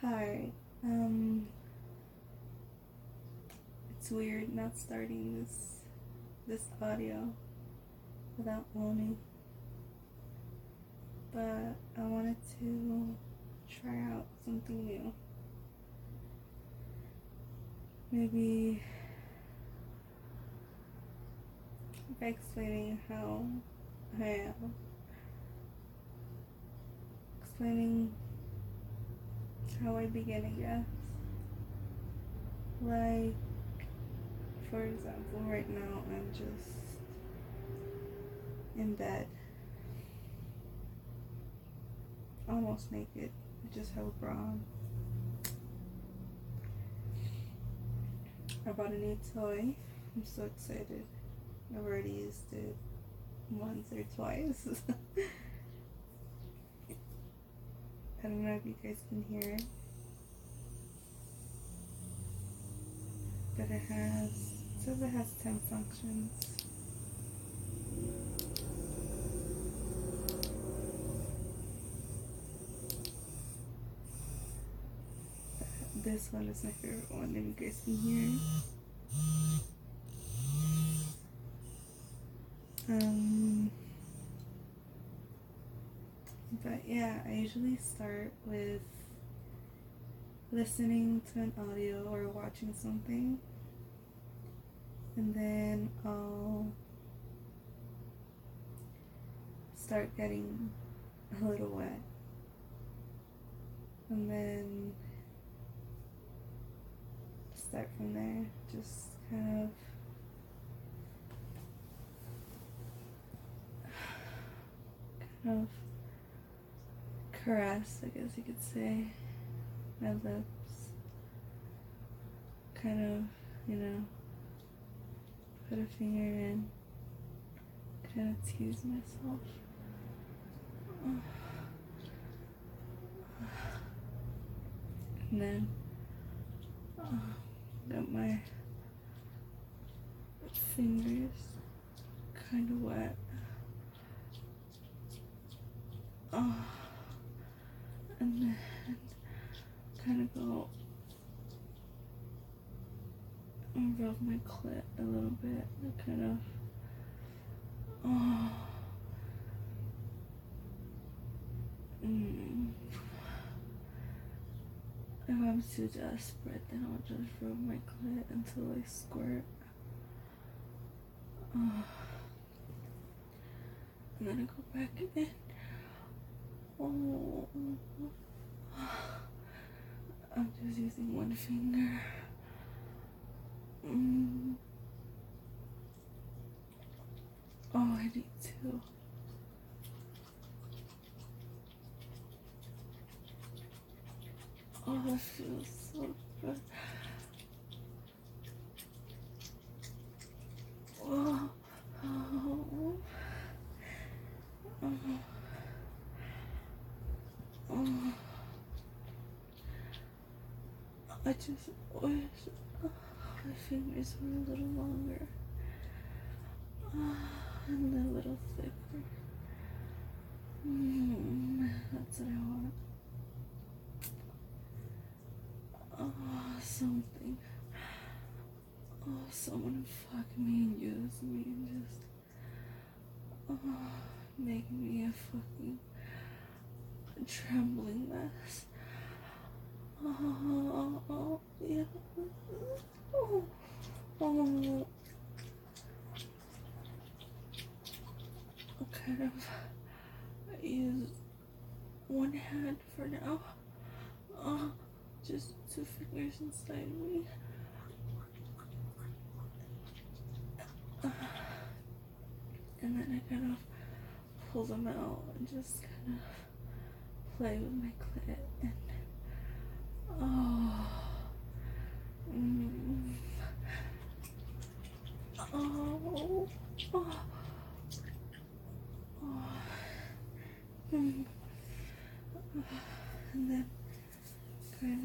Hi. It's weird not starting this audio without moaning, but I wanted to try out something new. Maybe by explaining how I am, explaining how I begin, I guess. Like, for example, right now I'm just in bed, almost naked. I just have a bra on. I bought a new toy. I'm so excited. I've already used it once or twice. I don't know if you guys can hear it, but it says it has 10 functions. This one is my favorite one, if you guys can hear it. But yeah, I usually start with listening to an audio or watching something, and then I'll start getting a little wet, and then start from there, just kind of caress, I guess you could say, my lips, kind of, put a finger in, kind of tease myself. And then got my fingers kind of wet. And then kind of go and rub my clit a little bit, and kind of if I'm too desperate, then I'll just rub my clit until I squirt. And then I go back in. I'm just using one finger. I need two. That feels so good. I just wish my fingers were a little longer and a little thicker. That's what I want. Something. Someone fuck me and use me and just make me a fucking trembling mess. Yeah. Kind of use one hand for now. Just two fingers inside me. And then I kind of pull them out and just kind of play with my clit and and then kind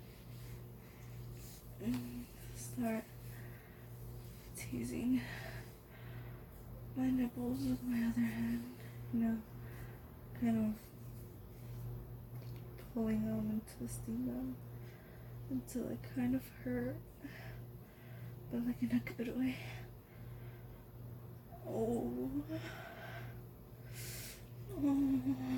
of start teasing my nipples with my other hand, kind of pulling them and twisting them until it kind of hurt, but like in a good way. Oh. Oh.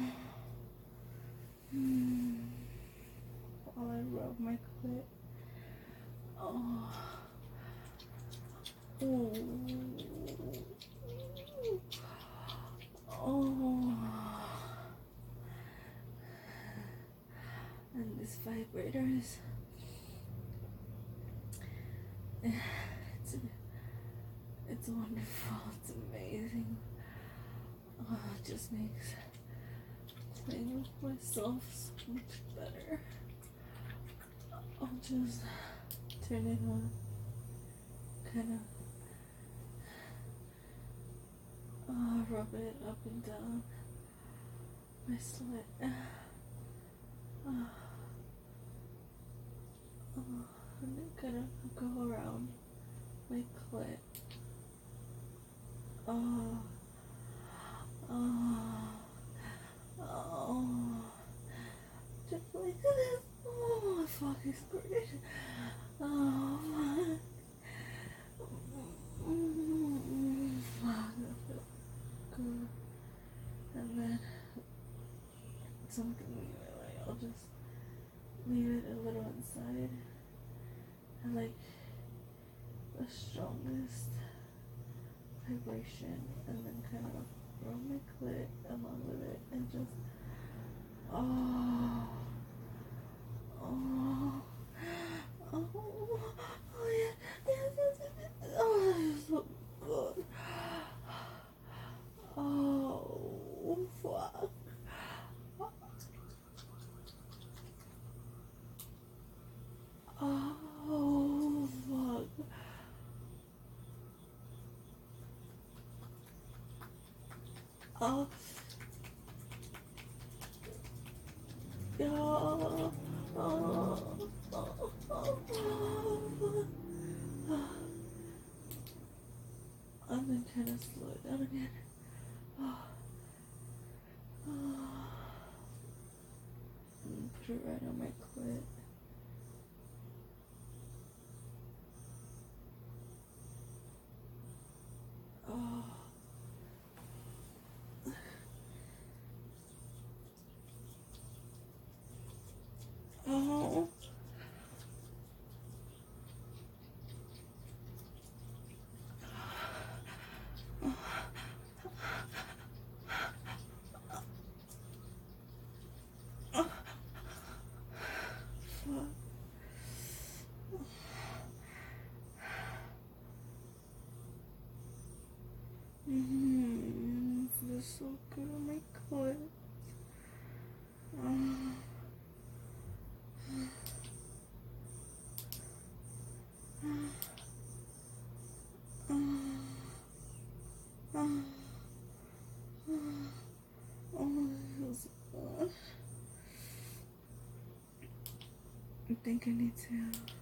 While I rub my clit. Oh. Oh. Oh. And these vibrators. It's wonderful. It's amazing. Oh, it just makes playing with myself so much better. I'll just turn it on, kind of rub it up and down my slit. And then kind of go around my clit. Oh. Just like this. Oh, fuck, it's great. Oh, fuck, that feels good. And then something like I'll just leave it a little inside. And like the strongest vibration, and then kind of rub my clit along with it, and just oh yeah, yes, oh, it's so good. Oh fuck. Oh fuck. Oh yeah. And then kind of slow it down again. And put it right on my clit. Oh. Oh. Feels so good on my clit. I think I need to.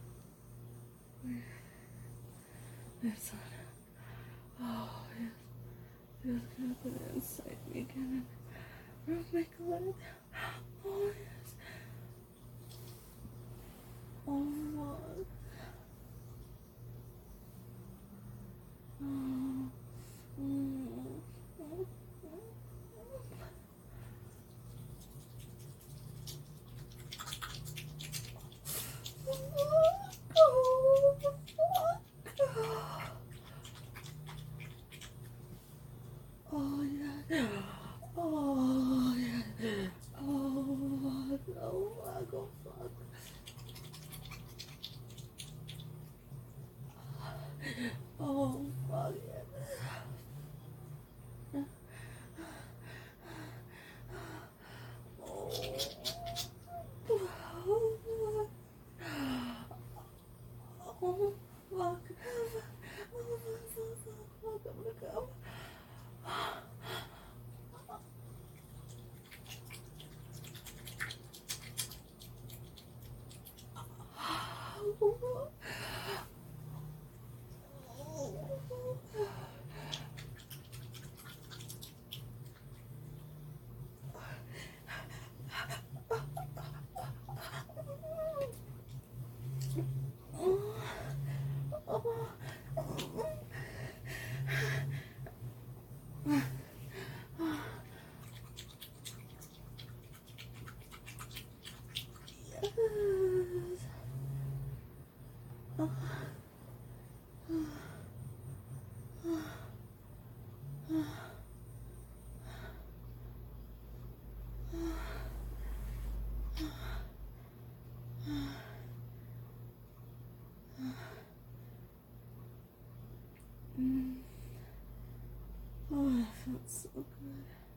That's on. Oh, yes. Feels gonna put it inside me again and rub my clit. Oh, yes. Oh, God. Oh. Oh yeah. Oh yeah. Oh fuck. Oh fuck. Oh fuck. Oh, oh, oh, oh, mm. Oh, that felt so good.